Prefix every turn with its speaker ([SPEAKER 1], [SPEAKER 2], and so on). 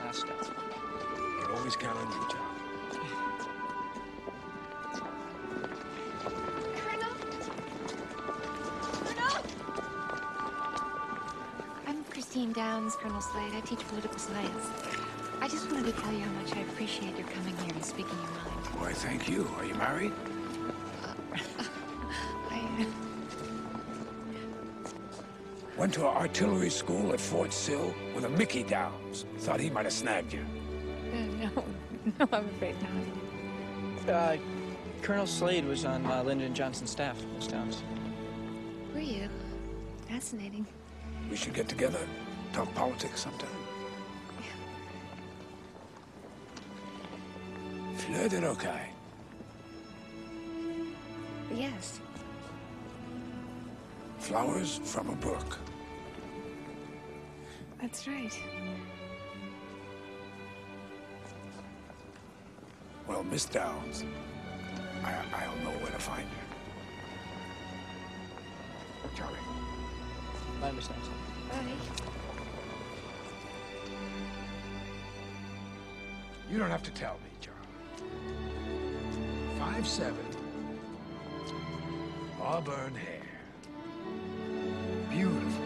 [SPEAKER 1] last step.
[SPEAKER 2] Can always count on you, John.
[SPEAKER 3] I'm Christine Downs, Colonel Slade. I teach political science. I just wanted to tell you how much I appreciate your coming here and speaking your mind.
[SPEAKER 2] Why, thank you. Are you married? Went to artillery school at Fort Sill with a Mickey Downs. Thought he might have snagged you.
[SPEAKER 3] No, I'm afraid not.
[SPEAKER 1] Colonel Slade was on Lyndon Johnson's staff, Miss Downs.
[SPEAKER 3] Were you? Fascinating.
[SPEAKER 2] We should get together, talk politics sometime. Fleur de Rocaille.
[SPEAKER 3] Yes.
[SPEAKER 2] Flowers from a brook.
[SPEAKER 3] That's right.
[SPEAKER 2] Well, Miss Downs, I'll know where to find you. Charlie.
[SPEAKER 1] Bye, Miss Downs.
[SPEAKER 3] Bye.
[SPEAKER 2] You don't have to tell me, Charlie. 5'7", auburn hair, beautiful.